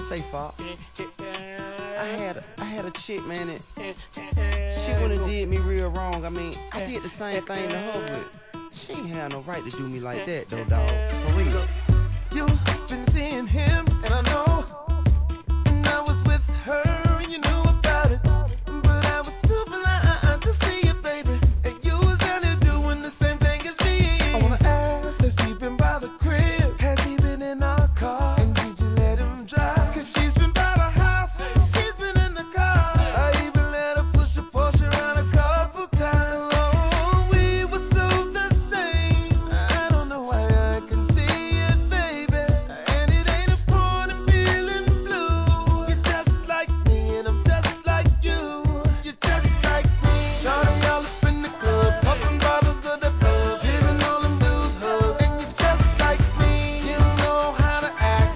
Say, Fop, I had a chick, man, and she went and did me real wrong. I mean, I did the same thing to her, but she ain't had no right to do me like that, though, dog. For real. You've been seeing him